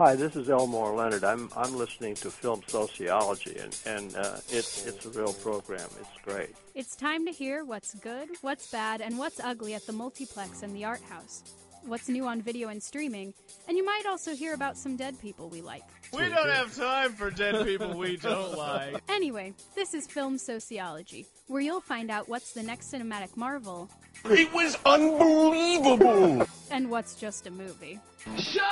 Hi, this is Elmore Leonard. I'm listening to Film Sociology, and it's a real program. It's great. It's time to hear what's good, what's bad, and what's ugly at the multiplex and the art house. What's new on video and streaming, and you might also hear about some dead people we like. We don't have time for dead people we don't like. Anyway, this is Film Sociology, where you'll find out what's the next cinematic marvel. It was unbelievable! And what's just a movie. Shut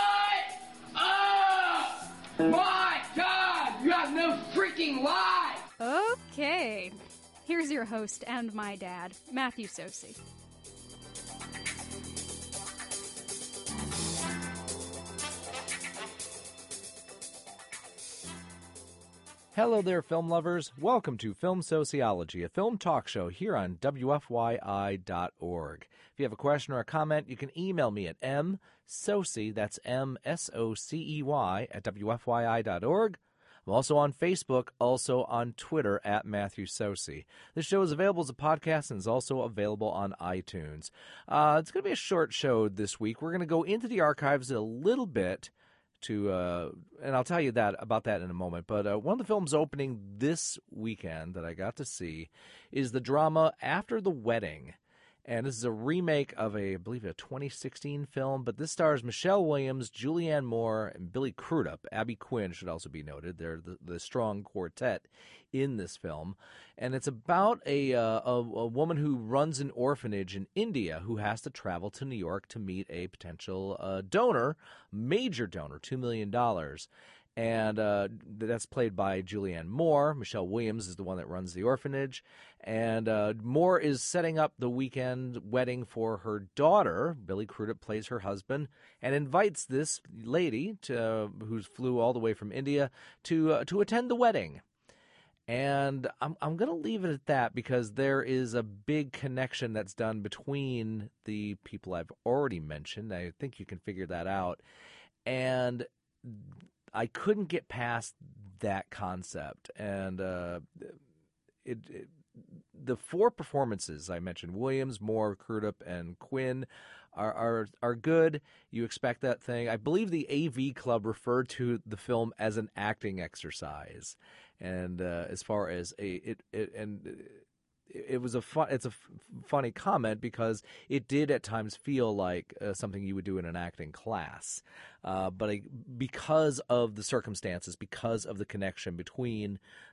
up! My God, you have no freaking life! Okay, here's your host and my dad, Matthew Sosi. Hello there, film lovers. Welcome to Film Sociology, a film talk show here on WFYI.org. If you have a question or a comment, you can email me at msocey, that's M-S-O-C-E-Y, at WFYI.org. I'm also on Facebook, also on Twitter, at Matthew Sosi. This show is available as a podcast and is also available on iTunes. It's going to be a short show this week. We're going to go into the archives a little bit, and I'll tell you about that in a moment. But one of the films opening this weekend that I got to see is the drama After the Wedding. And this is a remake of I believe a 2016 film, but this stars Michelle Williams, Julianne Moore, and Billy Crudup. Abby Quinn should also be noted. They're the strong quartet in this film. And it's about a woman who runs an orphanage in India who has to travel to New York to meet a potential donor, major donor, $2 million. And that's played by Julianne Moore. Michelle Williams is the one that runs the orphanage. And Moore is setting up the weekend wedding for her daughter. Billy Crudup plays her husband and invites this lady who flew all the way from India to attend the wedding. And I'm going to leave it at that because there is a big connection that's done between the people I've already mentioned. I think you can figure that out. And I couldn't get past that concept, and the four performances I mentioned, Williams, Moore, Crudup, and Quinn, are good. You expect that thing. I believe the AV Club referred to the film as an acting exercise, and as far as it was it's a funny comment because it did at times feel like something you would do in an acting class. But because of the circumstances, because of the connection between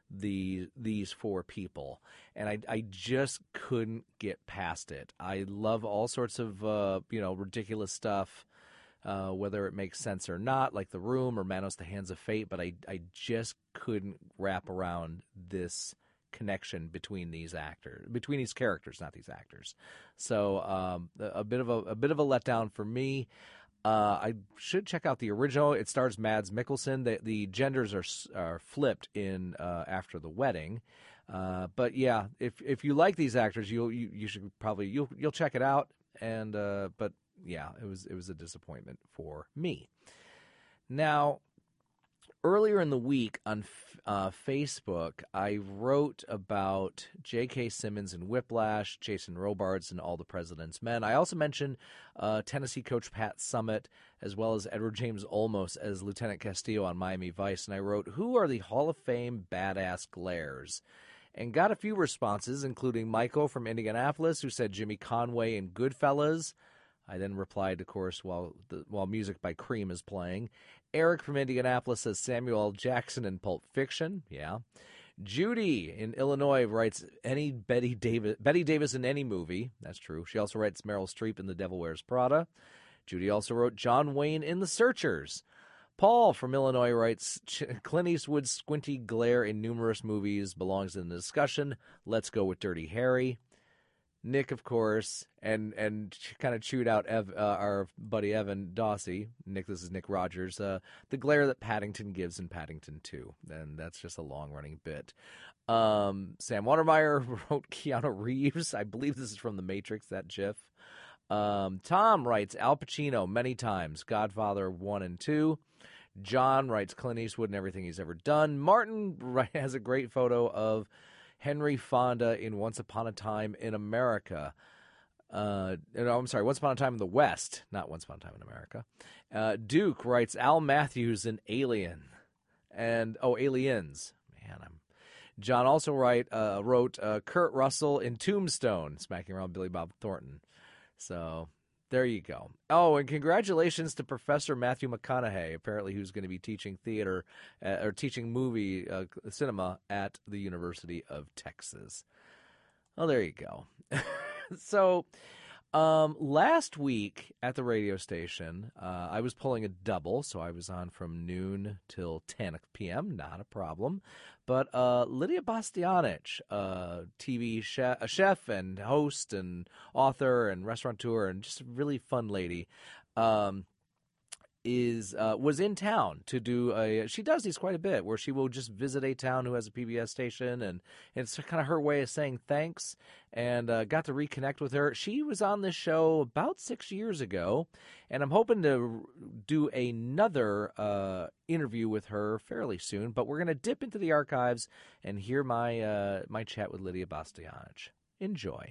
these four people, and I just couldn't get past it. I love all sorts of ridiculous stuff, whether it makes sense or not, like The Room or Manos, the Hands of Fate. But I just couldn't wrap around this connection between these characters, not these actors. So a bit of a letdown for me. I should check out the original. It stars Mads Mikkelsen. The genders are flipped in After the Wedding. But yeah, if you like these actors, you should probably you'll check it out. And but yeah, it was a disappointment for me. Now, earlier in the week on Facebook, I wrote about J.K. Simmons in Whiplash, Jason Robards in All the President's Men. I also mentioned Tennessee coach Pat Summitt, as well as Edward James Olmos as Lieutenant Castillo on Miami Vice. And I wrote, who are the Hall of Fame badass glares? And got a few responses, including Michael from Indianapolis, who said Jimmy Conway in Goodfellas. I then replied, of course, while music by Cream is playing. Eric from Indianapolis says Samuel L. Jackson in Pulp Fiction. Yeah. Judy in Illinois writes any Betty Davis in any movie. That's true. She also writes Meryl Streep in The Devil Wears Prada. Judy also wrote John Wayne in The Searchers. Paul from Illinois writes Clint Eastwood's squinty glare in numerous movies belongs in the discussion. Let's go with Dirty Harry. Nick, of course, and kind of chewed out our buddy Evan Dossie. Nick, this is Nick Rogers. The glare that Paddington gives in Paddington 2. And that's just a long-running bit. Sam Watermeyer wrote Keanu Reeves. I believe this is from The Matrix, that GIF. Tom writes Al Pacino many times. Godfather 1 and 2. John writes Clint Eastwood and everything he's ever done. Martin has a great photo of Henry Fonda in Once Upon a Time in America. I'm sorry, Once Upon a Time in the West, not Once Upon a Time in America. Duke writes Al Matthews in Alien. And, Aliens. Man, John also wrote Kurt Russell in Tombstone, smacking around Billy Bob Thornton. So there you go. Oh, and congratulations to Professor Matthew McConaughey, apparently who's going to be teaching theater or teaching movie cinema at the University of Texas. Well, there you go. So last week at the radio station, I was pulling a double, so I was on from noon till 10 p.m., not a problem. But Lydia Bastianich, TV chef and host and author and restaurateur and just a really fun lady, was in town to do she does these quite a bit, where she will just visit a town who has a PBS station, and it's kind of her way of saying thanks, and got to reconnect with her. She was on this show about 6 years ago, and I'm hoping to do another interview with her fairly soon, but we're going to dip into the archives and hear my chat with Lydia Bastianich. Enjoy.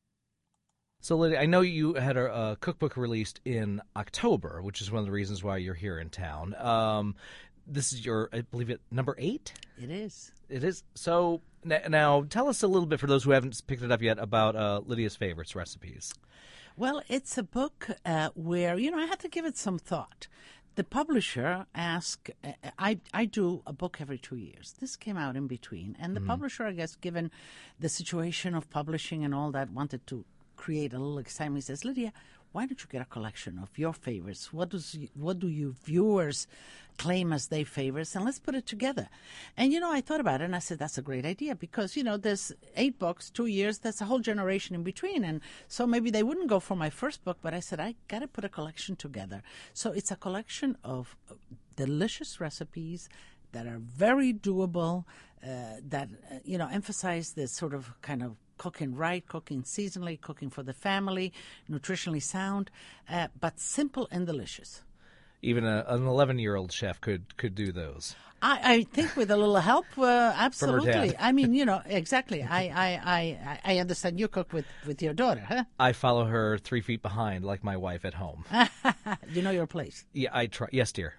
So, Lydia, I know you had a cookbook released in October, which is one of the reasons why you're here in town. This is I believe it, number 8? It is. It is. So, now tell us a little bit, for those who haven't picked it up yet, about Lydia's Favorites recipes. Well, it's a book where, I had to give it some thought. The publisher asked, I do a book every 2 years. This came out in between. And the publisher, I guess, given the situation of publishing and all that, wanted to create a little excitement. He says, Lydia, why don't you get a collection of your favorites? What do you viewers claim as their favorites? And let's put it together. And, I thought about it, and I said, that's a great idea, because, there's 8 books, 2 years, that's a whole generation in between. And so maybe they wouldn't go for my first book, but I said, I got to put a collection together. So it's a collection of delicious recipes that are very doable, that, emphasize this sort of kind of cooking right, cooking seasonally, cooking for the family, nutritionally sound, but simple and delicious. Even an 11-year-old chef could do those. I think with a little help, absolutely. From her dad. I mean, exactly. I understand you cook with your daughter, huh? I follow her 3 feet behind, like my wife at home. You know your place. Yeah, I try. Yes, dear.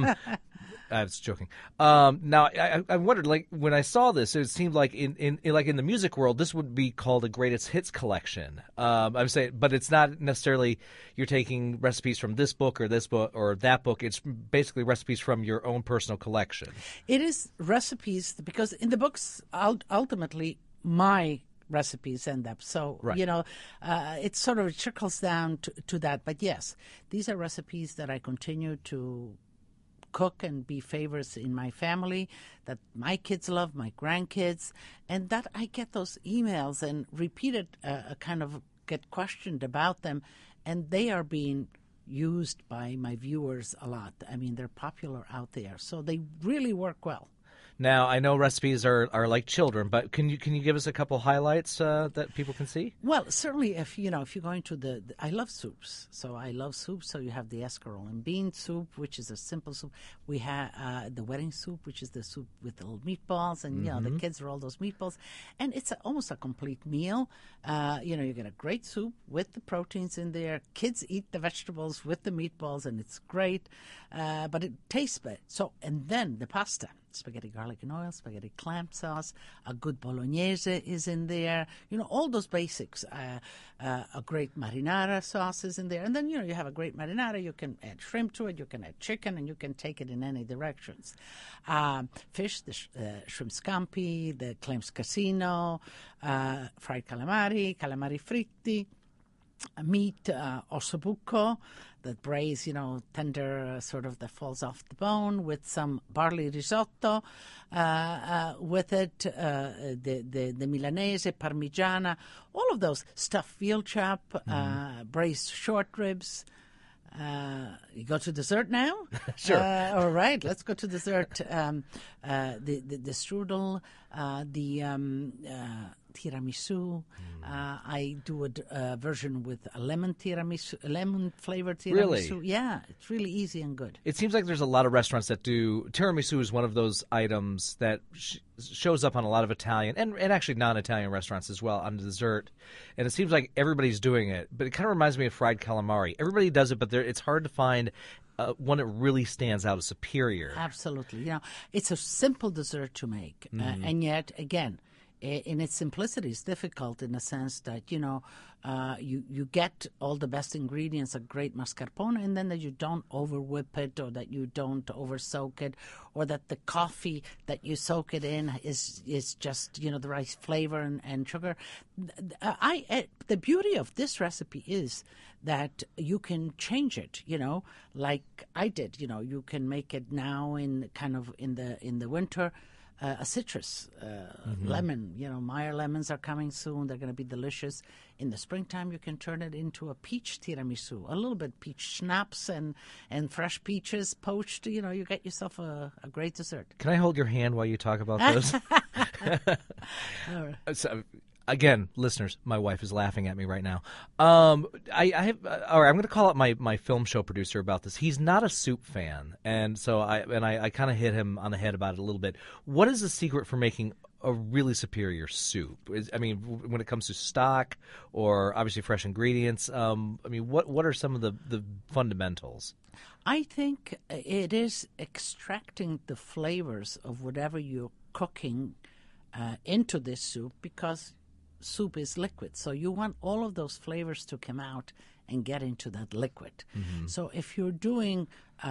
I was joking. Now, I wondered, like, when I saw this, it seemed like in the music world, this would be called a greatest hits collection. I'm saying, but it's not necessarily you're taking recipes from this book or that book. It's basically recipes from your own personal collection. It is recipes, because in the books, ultimately, my recipes end up. So, right. It sort of trickles down to that. But yes, these are recipes that I continue to cook and be favorites in my family, that my kids love, my grandkids, and that I get those emails and repeated kind of get questioned about them, and they are being used by my viewers a lot. I mean, they're popular out there, so they really work well. Now, I know recipes are like children, but can you give us a couple highlights that people can see? Well, certainly if you're going to I love soups. So I love soups. So you have the escarole and bean soup, which is a simple soup. We have the wedding soup, which is the soup with the little meatballs, and the kids roll those meatballs, and it's almost a complete meal. You get a great soup with the proteins in there. Kids eat the vegetables with the meatballs, and it's great. But it tastes good. So, and then the pasta. Spaghetti garlic and oil, spaghetti clam sauce, a good bolognese is in there. All those basics. A great marinara sauce is in there. And then, you have a great marinara. You can add shrimp to it. You can add chicken, and you can take it in any directions. Fish, the shrimp scampi, the clams casino, fried calamari fritti. Meat, ossobuco, that braise, tender, sort of that falls off the bone, with some barley risotto with it, the Milanese, Parmigiana, all of those. Stuffed veal chop, braised short ribs. You go to dessert now? Sure. All right, let's go to dessert. The strudel, the tiramisu. I do a version with a lemon flavored tiramisu. Really? Yeah, it's really easy and good. It seems like there's a lot of restaurants that do tiramisu is one of those items that shows up on a lot of Italian and actually non-Italian restaurants as well on dessert. And it seems like everybody's doing it, but it kind of reminds me of fried calamari. Everybody does it, but it's hard to find one that really stands out as superior. Absolutely. You know, it's a simple dessert to make, and yet, again, in its simplicity, it's difficult in the sense that, you know, you get all the best ingredients, a great mascarpone, and then that you don't over-whip it or that you don't over-soak it or that the coffee that you soak it in is just, you know, the right flavor and sugar. The beauty of this recipe is that you can change it, you know, like I did. You know, you can make it now in kind of in the winter. A citrus, lemon. You know, Meyer lemons are coming soon. They're going to be delicious. In the springtime, you can turn it into a peach tiramisu. A little bit peach schnapps and fresh peaches poached. You know, you get yourself a great dessert. Can I hold your hand while you talk about this? So, again, listeners, my wife is laughing at me right now. I have. All right, I'm going to call up my film show producer about this. He's not a soup fan, and so I kind of hit him on the head about it a little bit. What is the secret for making a really superior soup? I mean, when it comes to stock or obviously fresh ingredients, I mean, what are some of the fundamentals? I think it is extracting the flavors of whatever you're cooking into this soup, because soup is liquid, so you want all of those flavors to come out and get into that liquid. So if you're doing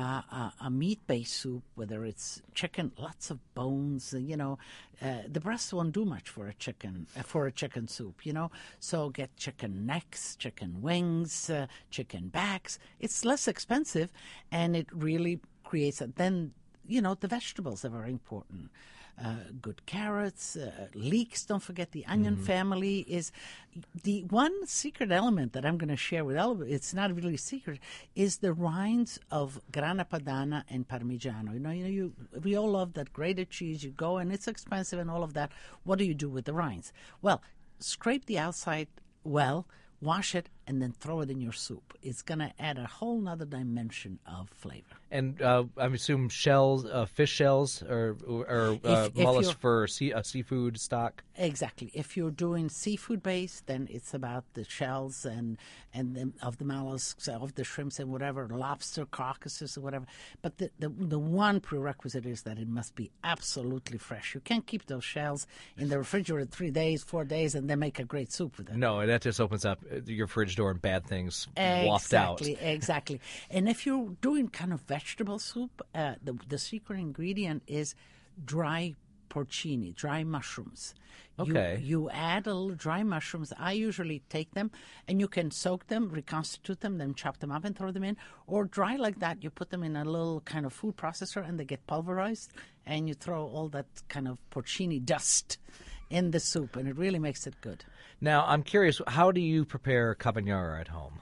a meat-based soup, whether it's chicken, lots of bones, you know, the breasts won't do much for a chicken soup, you know. So get chicken necks, chicken wings, chicken backs. It's less expensive, and it really creates then, you know, the vegetables are very important. Good carrots, leeks. Don't forget the onion family is the one secret element that I'm going to share with all of you. It's not really secret. Is the rinds of Grana Padano and Parmigiano. We all love that grated cheese. You go and it's expensive and all of that. What do you do with the rinds? Well, scrape the outside well, wash it, and then throw it in your soup. It's going to add a whole nother dimension of flavor. And I assume shells, fish shells, or mollusks for seafood stock. Exactly. If you're doing seafood based, then it's about the shells and of the mollusks, of the shrimps and whatever, lobster, carcasses or whatever. But the one prerequisite is that it must be absolutely fresh. You can't keep those shells in the refrigerator 3 days, 4 days, and then make a great soup with it. No, that just opens up your fridge door and bad things waft out. Exactly. And if you're doing kind of vegetable soup, the secret ingredient is dry porcini, dry mushrooms. Okay. You add a little dry mushrooms. I usually take them, and you can soak them, reconstitute them, then chop them up and throw them in. Or dry like that, you put them in a little kind of food processor, and they get pulverized, and you throw all that kind of porcini dust in the soup, and it really makes it good. Now, I'm curious, how do you prepare carbonara at home?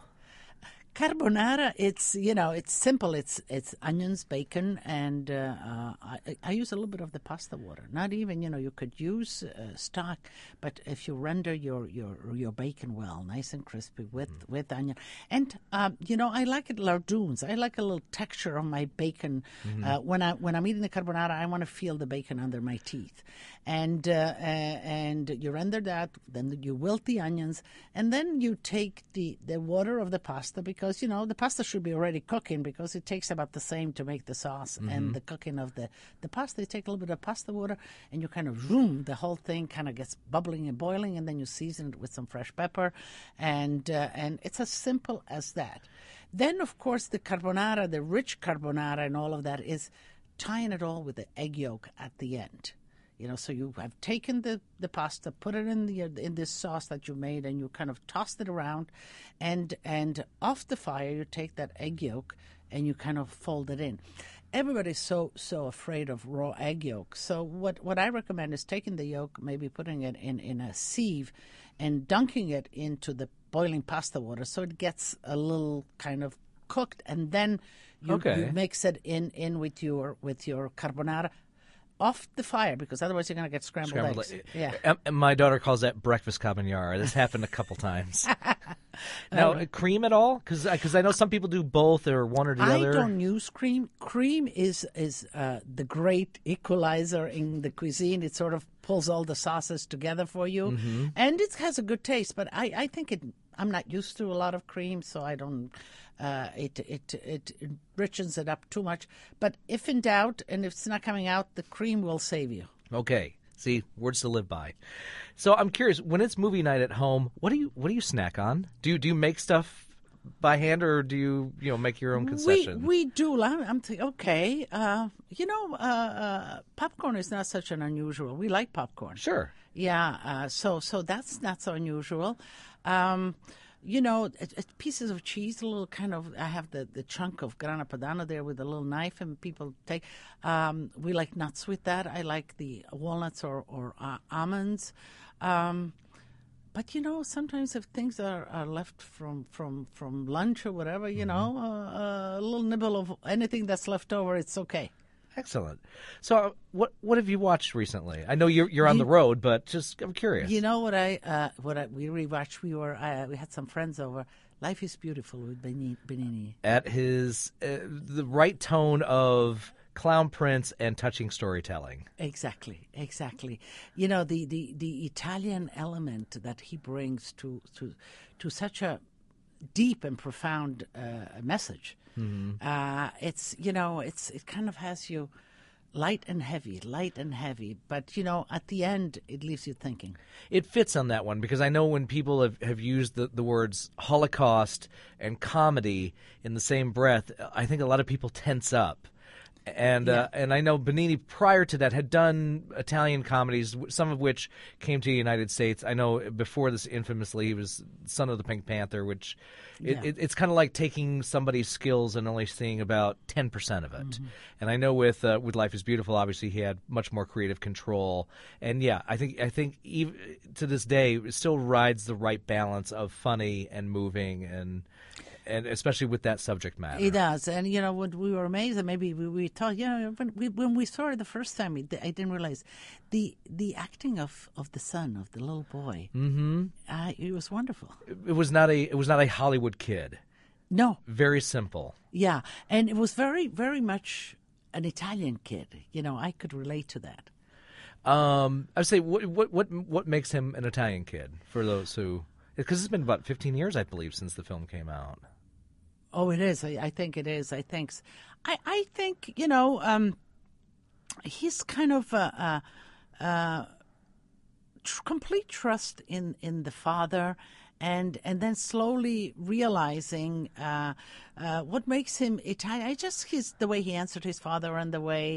Carbonara, it's simple. It's onions, bacon, and I use a little bit of the pasta water. Not even, you could use stock, but if you render your bacon well, nice and crispy with onion, and I like it lardoons. I like a little texture on my bacon. When I'm eating the carbonara, I want to feel the bacon under my teeth, and you render that. Then you wilt the onions, and then you take the water of the pasta, because the pasta should be already cooking, because it takes about the same to make the sauce and the cooking of the pasta. You take a little bit of pasta water and you kind of the whole thing kind of gets bubbling and boiling, and then you season it with some fresh pepper, and it's as simple as that. Then, of course, the carbonara, the rich carbonara and all of that is tying it all with the egg yolk at the end. So you have taken the pasta, put it in this sauce that you made, and you kind of tossed it around, and off the fire you take that egg yolk and you kind of fold it in. Everybody's so afraid of raw egg yolk. So what I recommend is taking the yolk, maybe putting it in a sieve, and dunking it into the boiling pasta water so it gets a little kind of cooked, and then you mix it in with your carbonara. off the fire because otherwise you're going to get scrambled eggs. Yeah. And my daughter calls that breakfast cabagnara. This happened a couple times. Now, cream at all? Because I know some people do both or one or the other. I don't use cream. Cream is the great equalizer in the cuisine. It sort of pulls all the sauces together for you, and it has a good taste. But I think I'm not used to a lot of cream, so I don't. It richens it up too much. But if in doubt, and if it's not coming out, the cream will save you. Okay. See, words to live by. So I'm curious, when it's movie night at home, what do you snack on? Do you make stuff by hand, or do you make your own concessions? We do. I'm thinking, okay, popcorn is not such an unusual. We like popcorn. Sure. Yeah. So that's not so unusual. Pieces of cheese, a little kind of. I have the chunk of grana padano there with a little knife, and people take. We like nuts with that. I like the walnuts or almonds. But sometimes if things are left from lunch or whatever, a little nibble of anything that's left over, it's okay. Excellent. So, what have you watched recently? I know you're on the road, but I'm curious. You know what we rewatched? We had some friends over. Life is Beautiful with Benigni. At his the right tone of clown prince and touching storytelling. Exactly. The Italian element that he brings to such a deep and profound message. Mm-hmm. It kind of has you light and heavy, but at the end it leaves you thinking. It fits on that one because I know when people have used the words Holocaust and comedy in the same breath, I think a lot of people tense up. And I know Benigni prior to that had done Italian comedies, some of which came to the United States. I know before this infamously he was Son of the Pink Panther, which it's kind of like taking somebody's skills and only seeing about 10% of it. Mm-hmm. And I know with Life is Beautiful, obviously he had much more creative control. And I think even to this day it still rides the right balance of funny and moving and especially with that subject matter. It does. And, when we were amazed, and maybe we thought, when we saw it the first time, I didn't realize the acting of the son, of the little boy, it was wonderful. It was not a Hollywood kid. No. Very simple. Yeah. And it was very, very much an Italian kid. I could relate to that. I would say, what makes him an Italian kid for those who... Because it's been about 15 years, I believe, since the film came out. Oh, it is. I think it is. I think he's kind of complete trust in the father, and then slowly realizing what makes him Italian. The way he answered his father and the way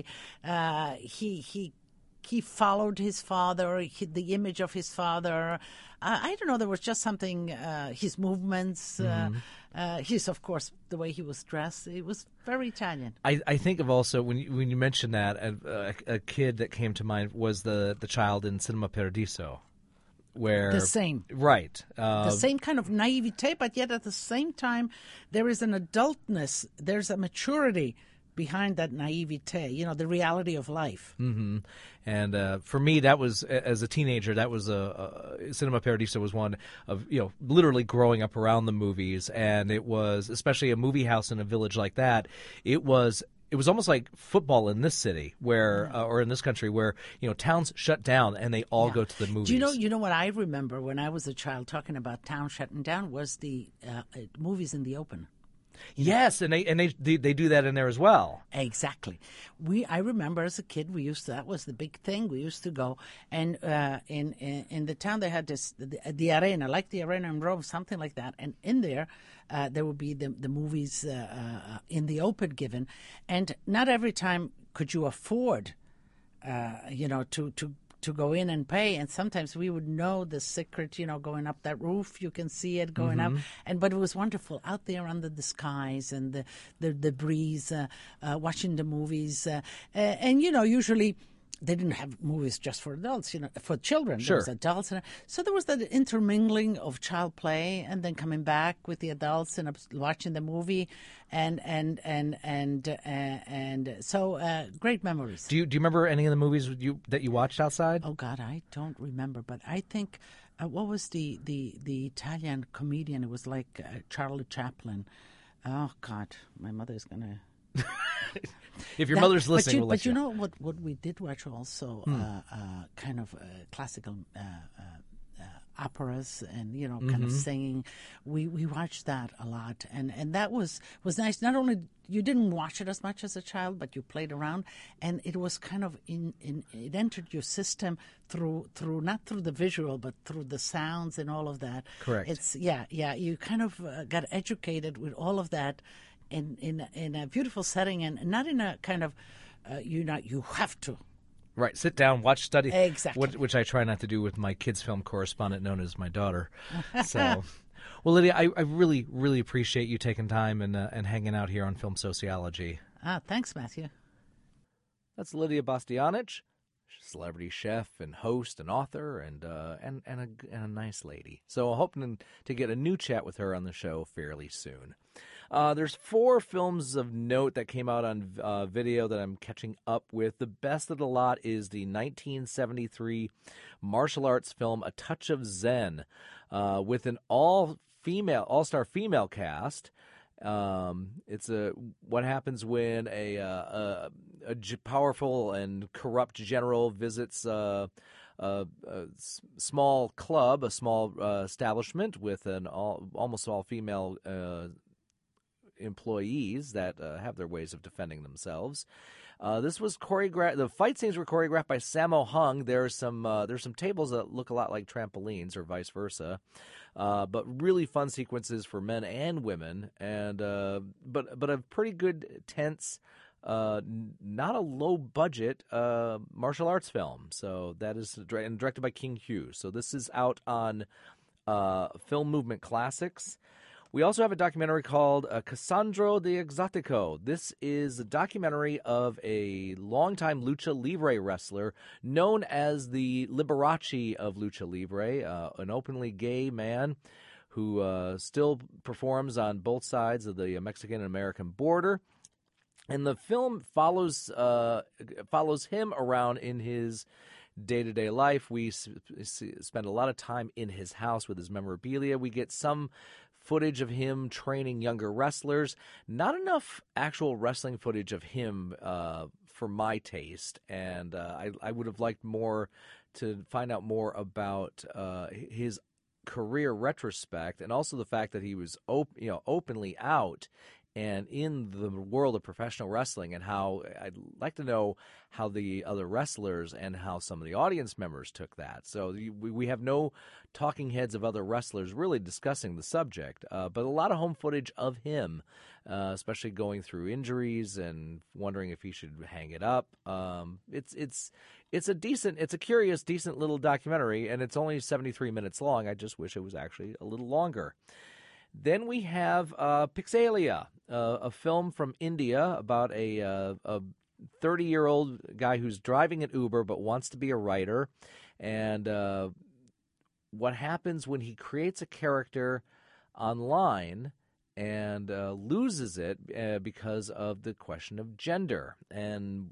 he followed his father, the image of his father. I don't know. There was just something. His movements. His, of course, the way he was dressed. It was very Italian. I think of also when you mentioned that a kid that came to mind was the child in Cinema Paradiso, where the same the same kind of naivete, but yet at the same time there is an adultness. There's a maturity behind that naivete, the reality of life. Mm-hmm. And for me, that was, as a teenager, that was Cinema Paradiso was one of, literally growing up around the movies. And it was, especially a movie house in a village like that, it was almost like football in this city where, or in this country where, towns shut down and they all go to the movies. Do you know what I remember when I was a child talking about town shutting down was the movies in the open. Yes, and they do that in there as well. Exactly. I remember as a kid that was the big thing. We used to go, and in the town they had the arena, like the arena in Rome, something like that. And in there would be the movies in the open given, and not every time could you afford, to go in and pay, and sometimes we would know the secret, going up that roof, you can see it going up, but it was wonderful out there under the skies and the breeze, watching the movies, and usually they didn't have movies just for adults, for children. Sure. There was adults. So there was that intermingling of child play and then coming back with the adults and watching the movie. And so great memories. Do you remember any of the movies that you watched outside? Oh, God, I don't remember. But I think, what was the Italian comedian? It was like Charlie Chaplin. Oh, God, my mother's going to... If your mother's listening, but you know what we did watch also, kind of classical operas and kind of singing. We watched that a lot, and that was nice. Not only you didn't watch it as much as a child, but you played around, and it was kind of it entered your system through not through the visual, but through the sounds and all of that. Correct. It's you kind of got educated with all of that. In a beautiful setting, and not in a kind of you have to. Right, sit down, watch, study. Exactly. Which I try not to do with my kids' film correspondent, known as my daughter. So, well, Lydia, I really, really appreciate you taking time and hanging out here on Film Sociology. Thanks, Matthew. That's Lydia Bastianich, celebrity chef and host and author and a nice lady. So I'm hoping to get a new chat with her on the show fairly soon. There's 4 films of note that came out on video that I'm catching up with. The best of the lot is the 1973 martial arts film A Touch of Zen, with an all-star female cast. It's what happens when a powerful and corrupt general visits a small club, a small establishment with an almost all female employees that have their ways of defending themselves. This was choreographed. The fight scenes were choreographed by Sammo Hung. There's some tables that look a lot like trampolines, or vice versa, but really fun sequences for men and women, and but a pretty good, tense, not a low budget martial arts film. So that is directed by King Hughes. So this is out on Film Movement Classics. We also have a documentary called Cassandro the Exotico. This is a documentary of a longtime lucha libre wrestler known as the Liberace of lucha libre, an openly gay man who still performs on both sides of the Mexican and American border. And the film follows him around in his day-to-day life. We spend a lot of time in his house with his memorabilia. We get some footage of him training younger wrestlers. Not enough actual wrestling footage of him for my taste, and I would have liked more to find out more about his career retrospect, and also the fact that he was openly out and in the world of professional wrestling, and how I'd like to know how the other wrestlers and how some of the audience members took that. So we have no talking heads of other wrestlers really discussing the subject, but a lot of home footage of him, especially going through injuries and wondering if he should hang it up. It's a curious, decent little documentary, and it's only 73 minutes long. I just wish it was actually a little longer. Then we have Pixelia, a film from India about a 30-year-old guy who's driving an Uber but wants to be a writer, and what happens when he creates a character online and loses it because of the question of gender. And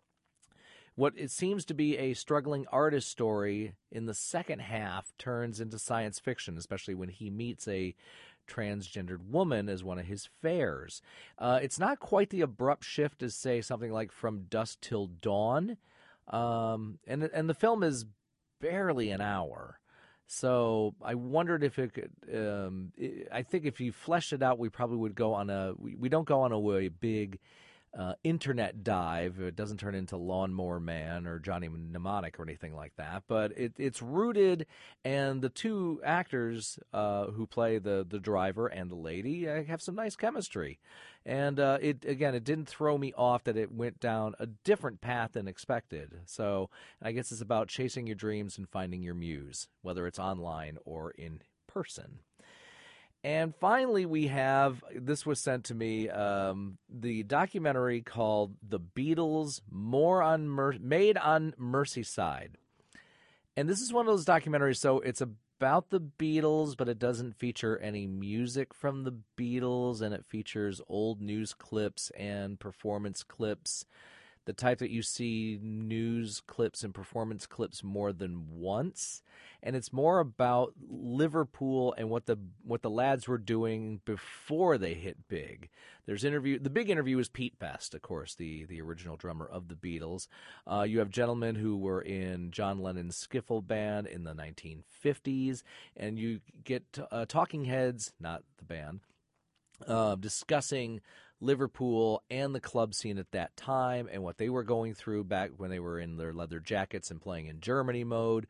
what it seems to be a struggling artist story in the second half turns into science fiction, especially when he meets a transgendered woman as one of his fares. It's not quite the abrupt shift as, say, something like From Dusk Till Dawn, and the film is barely an hour. So I wondered if it could. I think if you fleshed it out, we probably would go on a. We don't go on a big internet dive. It doesn't turn into Lawnmower Man or Johnny Mnemonic or anything like that. But it's rooted, and the two actors who play the driver and the lady have some nice chemistry. And it didn't throw me off that it went down a different path than expected. So I guess it's about chasing your dreams and finding your muse, whether it's online or in person. And finally, we have, this was sent to me, the documentary called The Beatles, Made on Merseyside. And this is one of those documentaries, so it's about the Beatles, but it doesn't feature any music from the Beatles, and it features old news clips and performance clips, the type that you see news clips and performance clips more than once. And it's more about Liverpool and what the lads were doing before they hit big. The big interview is Pete Best, of course, the original drummer of the Beatles. You have gentlemen who were in John Lennon's skiffle band in the 1950s, and you get talking heads, not the band, discussing Liverpool and the club scene at that time and what they were going through back when they were in their leather jackets and playing in Germany mode.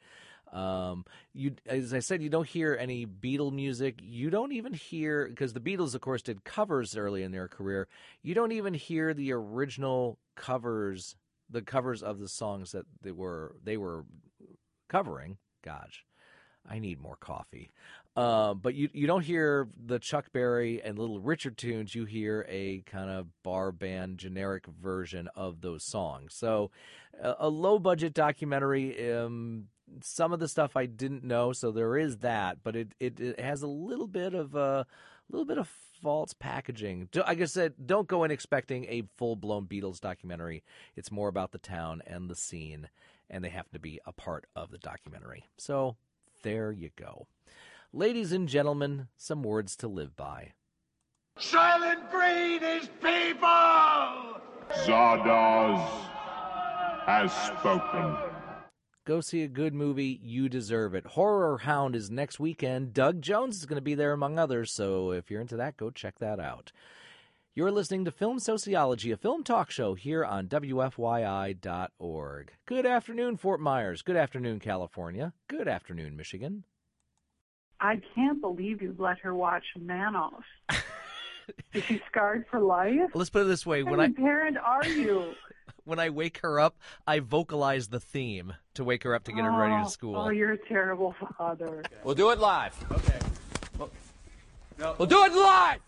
As I said, you don't hear any Beatle music. You don't even hear, because the Beatles, of course, did covers early in their career. You don't even hear the original covers, the covers of the songs that they were covering. Gosh, I need more coffee. But you don't hear the Chuck Berry and Little Richard tunes. You hear a kind of bar band generic version of those songs. So a low-budget documentary. Some of the stuff I didn't know, so there is that. But it has a little bit of false packaging. Like I said, don't go in expecting a full-blown Beatles documentary. It's more about the town and the scene, and they happen to be a part of the documentary. So there you go. Ladies and gentlemen, some words to live by. Silent breed is people! Zardoz has spoken. Go see a good movie. You deserve it. Horror Hound is next weekend. Doug Jones is going to be there, among others, so if you're into that, go check that out. You're listening to Film Sociology, a film talk show here on WFYI.org. Good afternoon, Fort Myers. Good afternoon, California. Good afternoon, Michigan. I can't believe you let her watch Manos. Is she scarred for life? Let's put it this way. What kind of parent are you? When I wake her up, I vocalize the theme to wake her up to get her ready to school. Oh, you're a terrible father. We'll do it live. Okay. We'll do it live!